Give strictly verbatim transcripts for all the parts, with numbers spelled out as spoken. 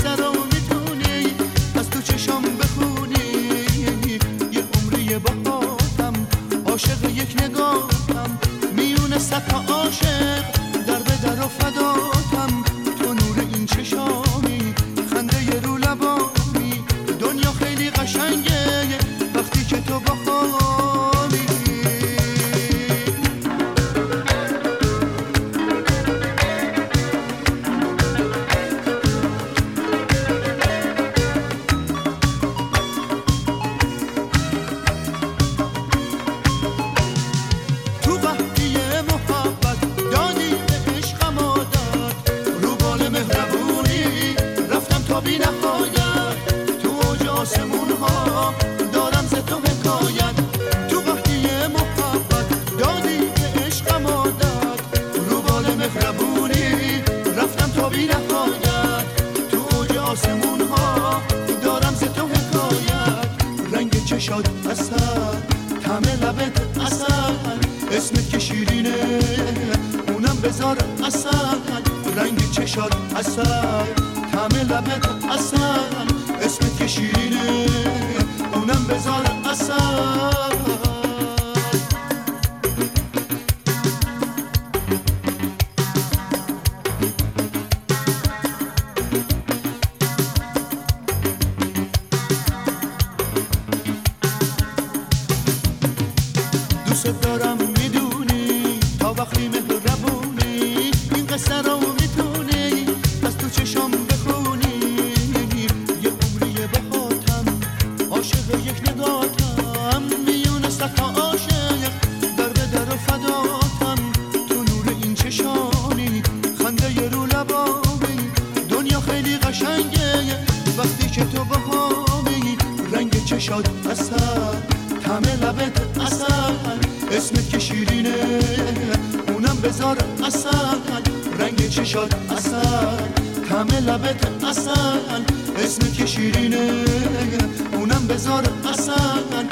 قصه رو میتونی از تو چشام بخونی، یه عمری باهاتم عاشق یک نگاهم، میونه صد تا عاشق در به در و فداتم، تو نور این چشامی خنده ی رو لبامی، دنیا خیلی قشنگه وقتی که تو باهامی. بی نهایت تو اوج آسمون ها دارم ز تو حکایت، تو وقتی محبت دادی به عشقم عادت، رو بال مهربونی رفتم تا بی نهایت، تو اوج آسمون ها دارم ز تو حکایت، رنگ چشات عسل طعم لبت عسل، اسمت که شیرینه اونم بذار عسل، رنگ چشات عسل طعم لبت عسل، اسمت که شیرینه اونم بذار عسل. دوست دارم میدونی تا وقتی مهربونی، این قصه رو میتونی از تو چشام بخونی، یه عمری بهاتم عاشق یک نگاتم، میونه صد تا عاشق در به در و فداتم، تو نور این چشانی خنده ی رو لبامی، دنیا خیلی قشنگه وقتی که تو باهامی، رنگ چشات عسل طعم لبت عسل، اسمت که شیرینه اونم بذار عسل، رنگ چشات عسل طعم لبت عسل، اسمت که شیرینه اونم بذار عسل.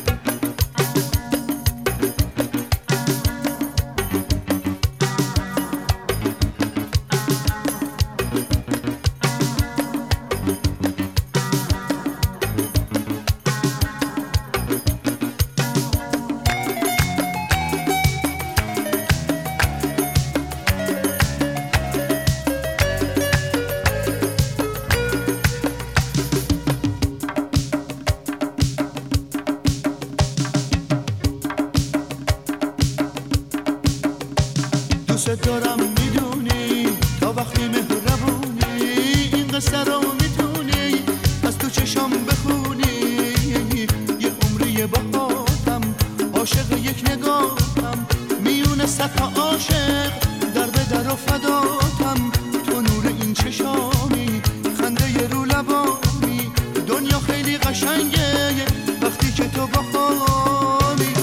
دوست دارم میدونی تا وقتی مهربونی، این قصه رو میتونی از تو چشام بخونی، یه عمری باهاتم عاشق یک نگاهم، میونه صد تا عاشق در به در و فداتم، تو نور این چشامی خنده ی رو لبامی، دنیا خیلی قشنگه وقتی که تو باهامی.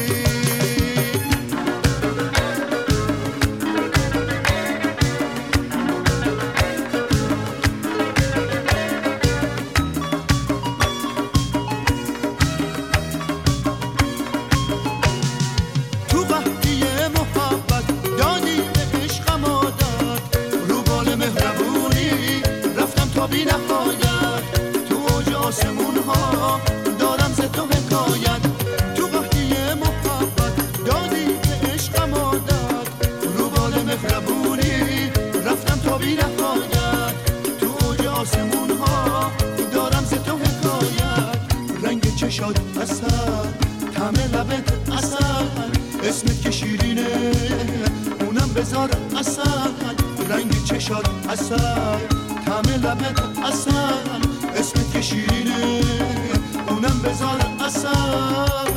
بی نهایت تو اوج آسمون ها دارم ز تو حکایت، تو وقتی محبت دادی به عشقم عادت، رو بال مهربونی رفتم تا بی نهایت، تو اوج آسمون ها دارم ز تو حکایت، رنگ چشات عسل طعم لبت عسل، اسمت که شیرینه اونم بذار عسل، رنگ چشات عسل طعم لبت عسل، اسمت که شیرینه اونم بذار عسل.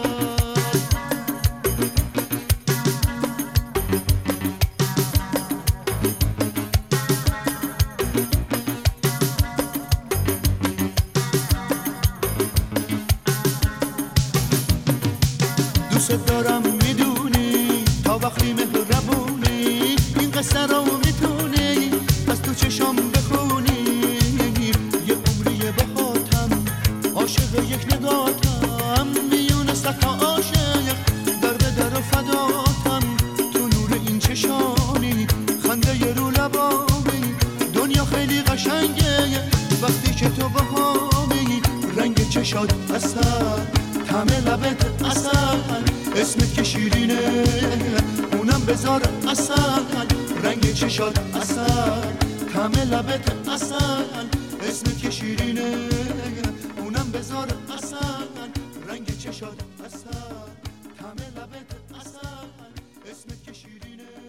دوست دارم میدونی تا وقتی مهربونی، این قصه رو میتونی از تو چشام بخونی، یه عمری بهاتم عاشق یک نگاتم، میونه صد تا عاشق در به در و فداتم، تو نور این چشانی خنده ی رو لبامی، دنیا خیلی قشنگه وقتی که تو بهانه‌ای، رنگ چشات اصل، طعم لبت اصل، اسمت که شیرینه اونم بذار اصل، رنگ چشات اصل، طعم لبت اصل، اسمت که شیرینه اونم بذار اصل، رنگ چشات اصل، طعم لبت اصل، اسمت که شیرینه.